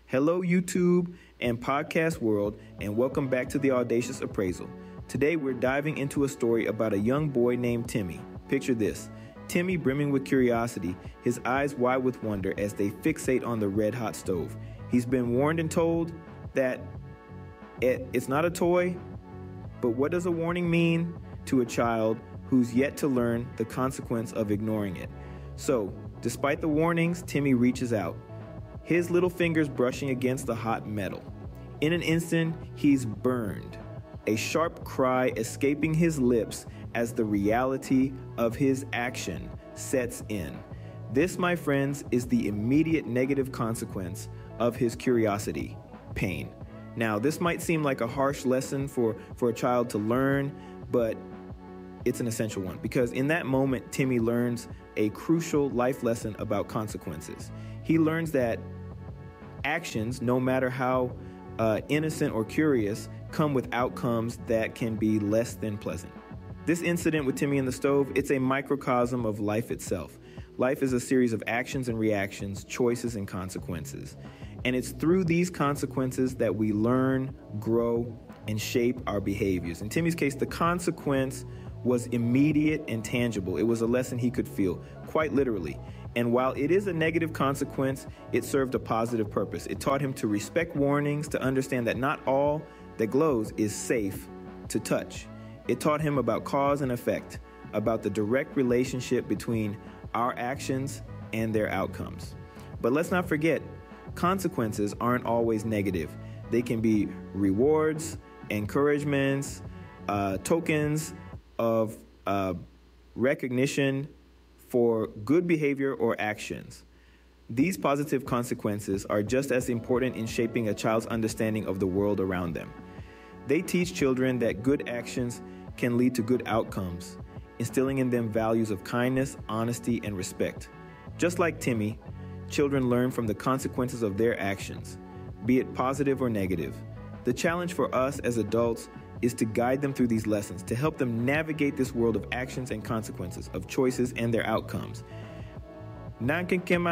Hello, YouTube and podcast world, and welcome back to the Audacious Appraisal. Today, we're diving into a story about a young boy named Timmy. Picture this. Timmy brimming with curiosity, his eyes wide with wonder as they fixate on the red-hot stove. He's been warned and told that it's not a toy, but what does a warning mean to a child who's yet to learn the consequence of ignoring it? So, despite the warnings, Timmy reaches out, his little fingers brushing against the hot metal. In an instant, he's burned, a sharp cry escaping his lips as the reality of his action sets in. This, my friends, is the immediate negative consequence of his curiosity, pain. Now, this might seem like a harsh lesson for a child to learn, but it's an essential one because in that moment, Timmy learns a crucial life lesson about consequences. He learns that actions, no matter how innocent or curious, come with outcomes that can be less than pleasant. This incident with Timmy and the stove, it's a microcosm of life itself. Life is a series of actions and reactions, choices and consequences. And it's through these consequences that we learn, grow, and shape our behaviors. In Timmy's case, the consequence was immediate and tangible. It was a lesson he could feel, quite literally. And while it is a negative consequence, it served a positive purpose. It taught him to respect warnings, to understand that not all that glows is safe to touch. It taught him about cause and effect, about the direct relationship between our actions and their outcomes. But let's not forget, consequences aren't always negative. They can be rewards, encouragements, tokens of recognition for good behavior or actions. These positive consequences are just as important in shaping a child's understanding of the world around them. They teach children that good actions can lead to good outcomes, instilling in them values of kindness, honesty, and respect. Just like Timmy, children learn from the consequences of their actions, be it positive or negative. The challenge for us as adults is to guide them through these lessons, to help them navigate this world of actions and consequences, of choices and their outcomes. Now,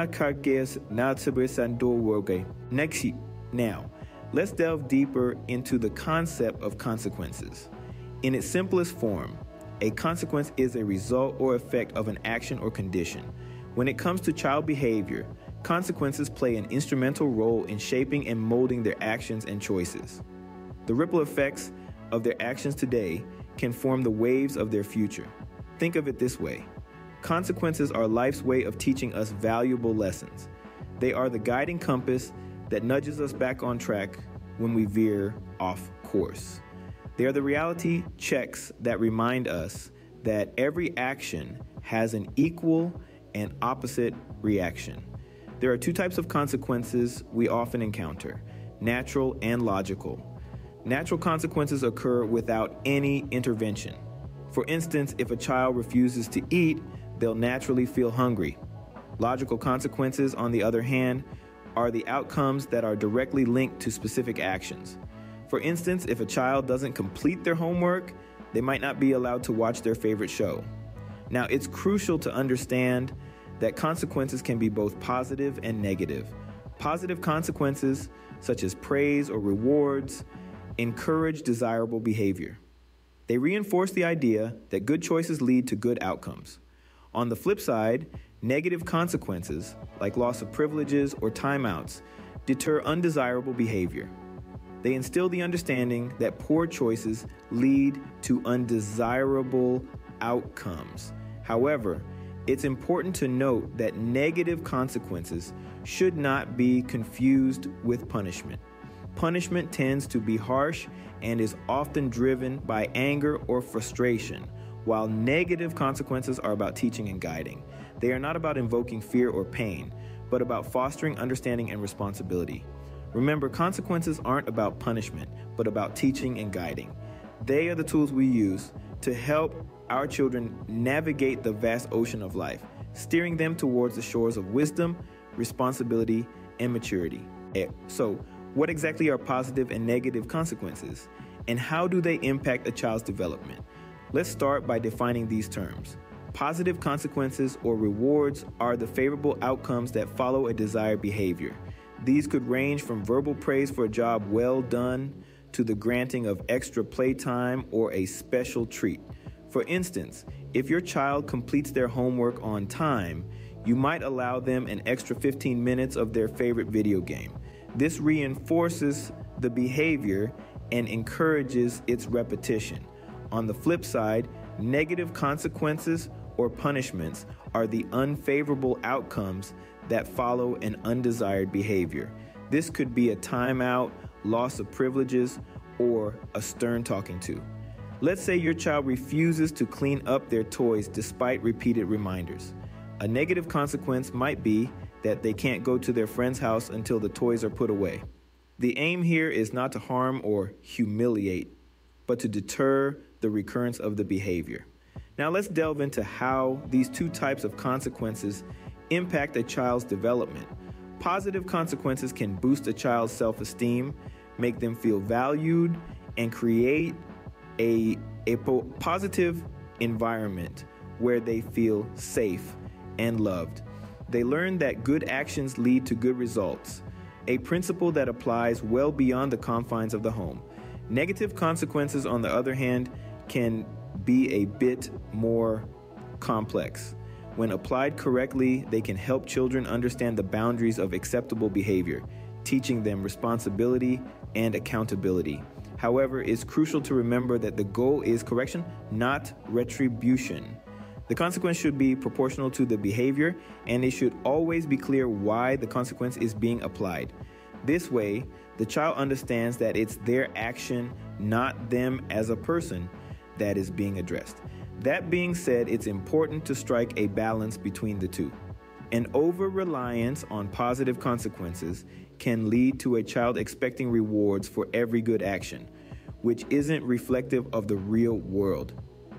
let's delve deeper into the concept of consequences. In its simplest form, a consequence is a result or effect of an action or condition. When it comes to child behavior, consequences play an instrumental role in shaping and molding their actions and choices. The ripple effects of their actions today can form the waves of their future. Think of it this way. Consequences are life's way of teaching us valuable lessons. They are the guiding compass that nudges us back on track when we veer off course. They are the reality checks that remind us that every action has an equal and opposite reaction. There are two types of consequences we often encounter, natural and logical. Natural consequences occur without any intervention. For instance, if a child refuses to eat, they'll naturally feel hungry. Logical consequences, on the other hand, are the outcomes that are directly linked to specific actions. For instance, if a child doesn't complete their homework, they might not be allowed to watch their favorite show. Now, it's crucial to understand that consequences can be both positive and negative. Positive consequences, such as praise or rewards, encourage desirable behavior. They reinforce the idea that good choices lead to good outcomes. On the flip side, negative consequences, like loss of privileges or timeouts, deter undesirable behavior. They instill the understanding that poor choices lead to undesirable outcomes. However, it's important to note that negative consequences should not be confused with punishment. Punishment tends to be harsh and is often driven by anger or frustration, while negative consequences are about teaching and guiding. They are not about invoking fear or pain, but about fostering understanding and responsibility. Remember, consequences aren't about punishment, but about teaching and guiding. They are the tools we use to help our children navigate the vast ocean of life, steering them towards the shores of wisdom, responsibility, and maturity. So, what exactly are positive and negative consequences, and how do they impact a child's development? Let's start by defining these terms. Positive consequences or rewards are the favorable outcomes that follow a desired behavior. These could range from verbal praise for a job well done to the granting of extra playtime or a special treat. For instance, if your child completes their homework on time, you might allow them an extra 15 minutes of their favorite video game. This reinforces the behavior and encourages its repetition. On the flip side, negative consequences or punishments are the unfavorable outcomes that follow an undesired behavior. This could be a timeout, loss of privileges, or a stern talking to. Let's say your child refuses to clean up their toys despite repeated reminders. A negative consequence might be that they can't go to their friend's house until the toys are put away. The aim here is not to harm or humiliate, but to deter the recurrence of the behavior. Now let's delve into how these two types of consequences impact a child's development. Positive consequences can boost a child's self-esteem, make them feel valued, and create a positive environment where they feel safe and loved. They learn that good actions lead to good results, a principle that applies well beyond the confines of the home. Negative consequences, on the other hand, can be a bit more complex. When applied correctly, they can help children understand the boundaries of acceptable behavior, teaching them responsibility and accountability. However, it's crucial to remember that the goal is correction, not retribution. The consequence should be proportional to the behavior, and it should always be clear why the consequence is being applied. This way, the child understands that it's their action, not them as a person, that is being addressed. That being said, it's important to strike a balance between the two. An over-reliance on positive consequences can lead to a child expecting rewards for every good action, which isn't reflective of the real world.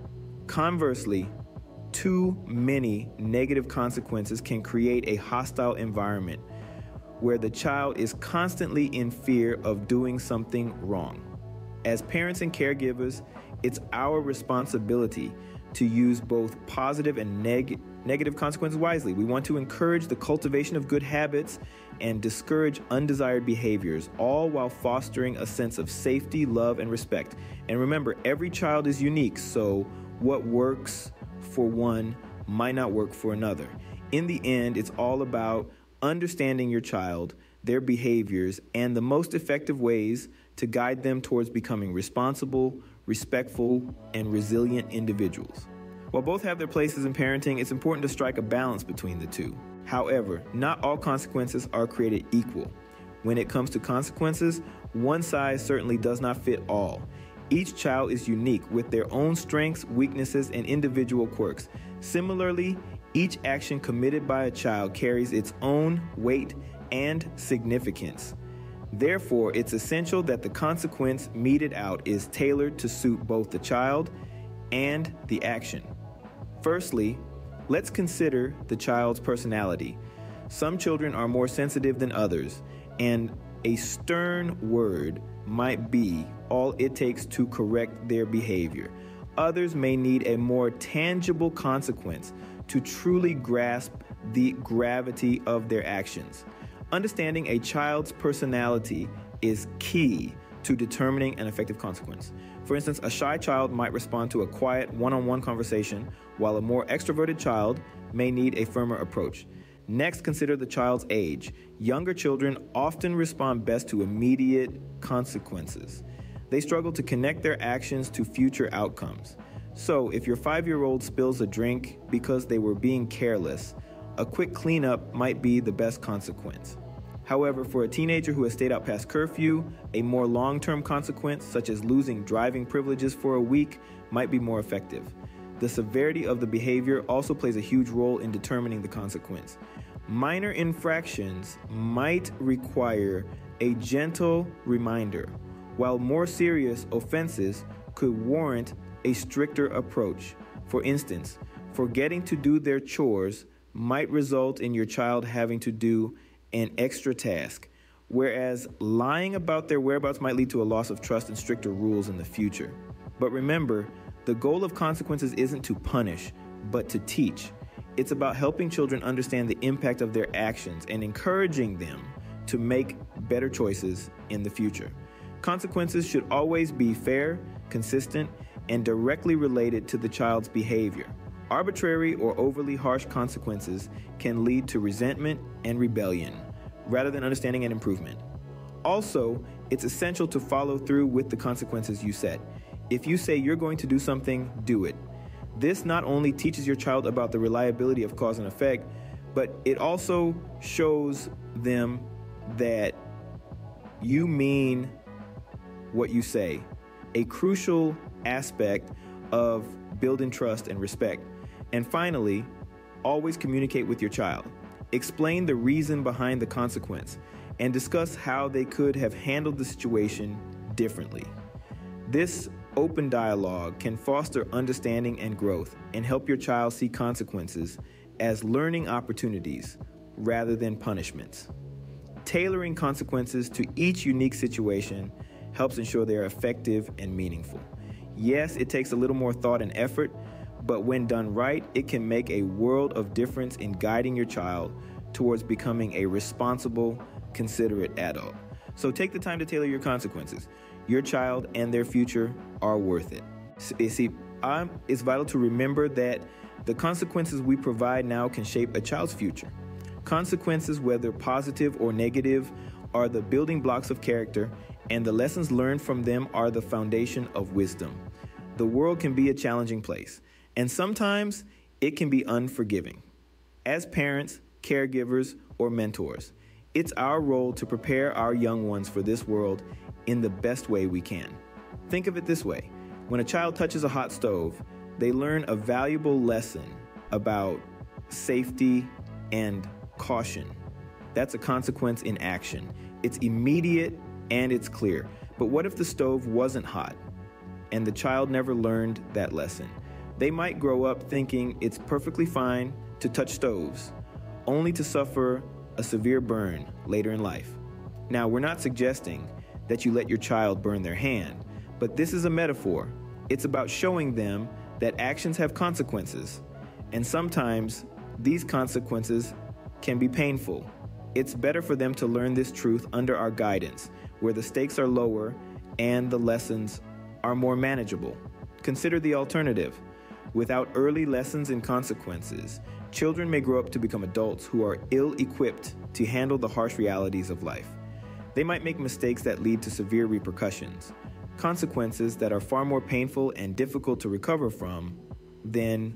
Conversely, too many negative consequences can create a hostile environment where the child is constantly in fear of doing something wrong. As parents and caregivers, it's our responsibility to use both positive and negative consequences wisely. We want to encourage the cultivation of good habits and discourage undesired behaviors, all while fostering a sense of safety, love, and respect. And remember, every child is unique, so what works for one might not work for another. In the end, it's all about understanding your child, their behaviors, and the most effective ways to guide them towards becoming responsible, respectful, and resilient individuals. While both have their places in parenting, it's important to strike a balance between the two. However, not all consequences are created equal. When it comes to consequences, one size certainly does not fit all. Each child is unique with their own strengths, weaknesses, and individual quirks. Similarly, each action committed by a child carries its own weight and significance. Therefore, it's essential that the consequence meted out is tailored to suit both the child and the action. Firstly, let's consider the child's personality. Some children are more sensitive than others, and a stern word might be all it takes to correct their behavior. Others may need a more tangible consequence to truly grasp the gravity of their actions. Understanding a child's personality is key to determining an effective consequence. For instance, a shy child might respond to a quiet one-on-one conversation, while a more extroverted child may need a firmer approach. Next, consider the child's age. Younger children often respond best to immediate consequences. They struggle to connect their actions to future outcomes. So, if your 5-year-old spills a drink because they were being careless, a quick cleanup might be the best consequence. However, for a teenager who has stayed out past curfew, a more long-term consequence, such as losing driving privileges for a week, might be more effective. The severity of the behavior also plays a huge role in determining the consequence. Minor infractions might require a gentle reminder, while more serious offenses could warrant a stricter approach. For instance, forgetting to do their chores might result in your child having to do an extra task, whereas lying about their whereabouts might lead to a loss of trust and stricter rules in the future. But remember, the goal of consequences isn't to punish, but to teach. It's about helping children understand the impact of their actions and encouraging them to make better choices in the future. Consequences should always be fair, consistent, and directly related to the child's behavior. Arbitrary or overly harsh consequences can lead to resentment and rebellion, rather than understanding and improvement. Also, it's essential to follow through with the consequences you set. If you say you're going to do something, do it. This not only teaches your child about the reliability of cause and effect, but it also shows them that you mean what you say, a crucial aspect of building trust and respect. And finally, always communicate with your child. Explain the reason behind the consequence and discuss how they could have handled the situation differently. This open dialogue can foster understanding and growth and help your child see consequences as learning opportunities rather than punishments. Tailoring consequences to each unique situation helps ensure they are effective and meaningful. Yes, it takes a little more thought and effort, but when done right, it can make a world of difference in guiding your child towards becoming a responsible, considerate adult. So take the time to tailor your consequences. Your child and their future are worth it. See, it's vital to remember that the consequences we provide now can shape a child's future. Consequences, whether positive or negative, are the building blocks of character, and the lessons learned from them are the foundation of wisdom. The world can be a challenging place, and sometimes it can be unforgiving. As parents, caregivers, or mentors, it's our role to prepare our young ones for this world in the best way we can. Think of it this way. When a child touches a hot stove, they learn a valuable lesson about safety and caution. That's a consequence in action. It's immediate and it's clear. But what if the stove wasn't hot and the child never learned that lesson? They might grow up thinking it's perfectly fine to touch stoves, only to suffer a severe burn later in life. Now, we're not suggesting that you let your child burn their hand, but this is a metaphor. It's about showing them that actions have consequences, and sometimes these consequences can be painful. It's better for them to learn this truth under our guidance, where the stakes are lower and the lessons are more manageable. Consider the alternative. Without early lessons in consequences, children may grow up to become adults who are ill-equipped to handle the harsh realities of life. They might make mistakes that lead to severe repercussions, consequences that are far more painful and difficult to recover from than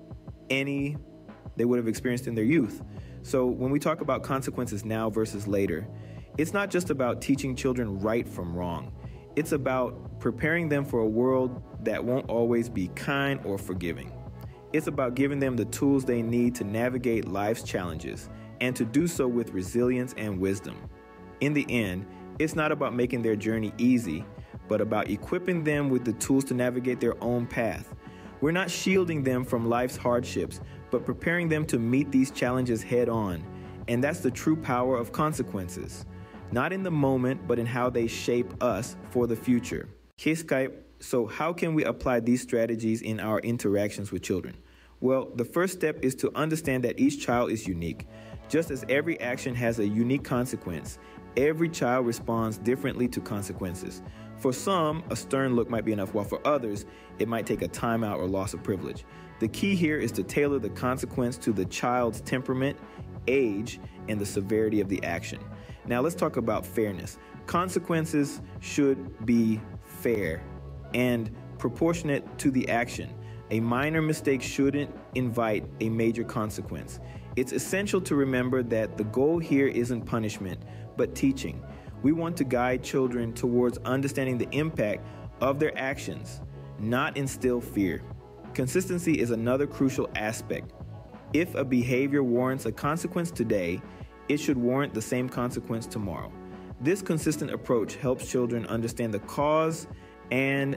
any they would have experienced in their youth. So when we talk about consequences now versus later, it's not just about teaching children right from wrong. It's about preparing them for a world that won't always be kind or forgiving. It's about giving them the tools they need to navigate life's challenges and to do so with resilience and wisdom. In the end, it's not about making their journey easy, but about equipping them with the tools to navigate their own path. We're not shielding them from life's hardships, but preparing them to meet these challenges head on. And that's the true power of consequences. Not in the moment, but in how they shape us for the future. Hey Skype, so how can we apply these strategies in our interactions with children? Well, the first step is to understand that each child is unique. Just as every action has a unique consequence, every child responds differently to consequences. For some, a stern look might be enough, while for others, it might take a timeout or loss of privilege. The key here is to tailor the consequence to the child's temperament, age, and the severity of the action. Now let's talk about fairness. Consequences should be fair and proportionate to the action. A minor mistake shouldn't invite a major consequence. It's essential to remember that the goal here isn't punishment, but teaching. We want to guide children towards understanding the impact of their actions, not instill fear. Consistency is another crucial aspect. If a behavior warrants a consequence today, it should warrant the same consequence tomorrow. This consistent approach helps children understand the cause and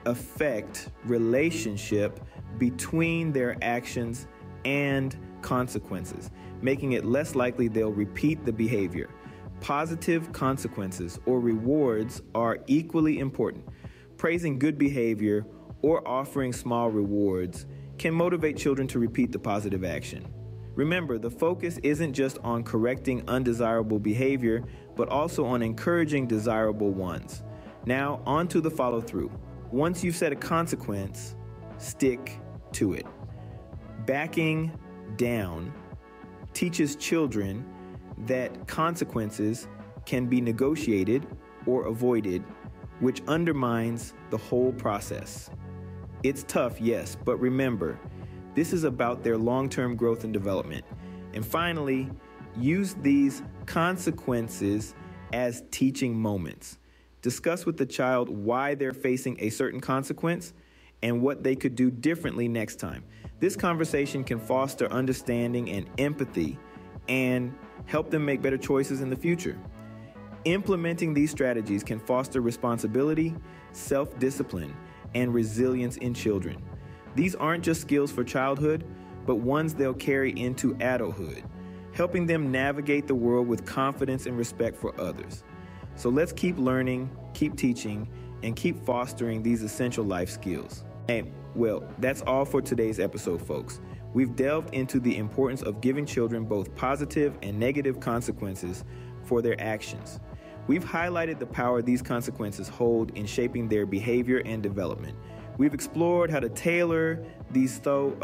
effect relationship between their actions and consequences, making it less likely they'll repeat the behavior. Positive consequences or rewards are equally important. Praising good behavior or offering small rewards can motivate children to repeat the positive action. Remember, the focus isn't just on correcting undesirable behavior, but also on encouraging desirable ones. Now, on to the follow-through. Once you've set a consequence, stick to it. Backing down teaches children that consequences can be negotiated or avoided, which undermines the whole process. It's tough, yes, but remember, this is about their long-term growth and development. And finally, use these consequences as teaching moments. Discuss with the child why they're facing a certain consequence and what they could do differently next time. This conversation can foster understanding and empathy and help them make better choices in the future. Implementing these strategies can foster responsibility, self-discipline, and resilience in children. These aren't just skills for childhood, but ones they'll carry into adulthood, helping them navigate the world with confidence and respect for others. So let's keep learning, keep teaching, and keep fostering these essential life skills. And well, that's all for today's episode, folks. We've delved into the importance of giving children both positive and negative consequences for their actions. We've highlighted the power these consequences hold in shaping their behavior and development. We've explored how to tailor these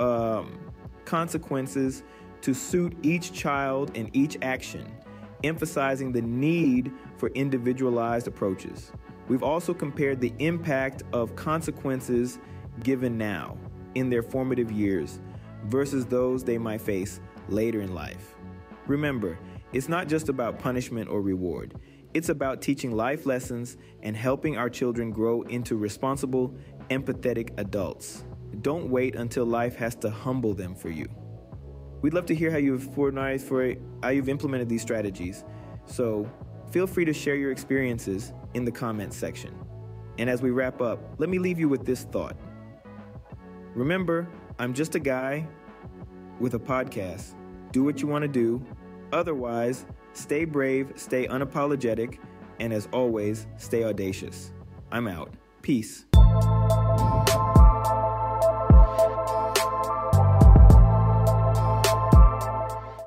consequences to suit each child and each action, emphasizing the need for individualized approaches. We've also compared the impact of consequences given now in their formative years versus those they might face later in life. Remember, it's not just about punishment or reward. It's about teaching life lessons and helping our children grow into responsible, empathetic adults. Don't wait until life has to humble them for you. We'd love to hear how you've implemented these strategies. So feel free to share your experiences in the comments section. And as we wrap up, let me leave you with this thought. Remember, I'm just a guy with a podcast. Do what you want to do. Otherwise, stay brave, stay unapologetic, and as always, stay audacious. I'm out. Peace.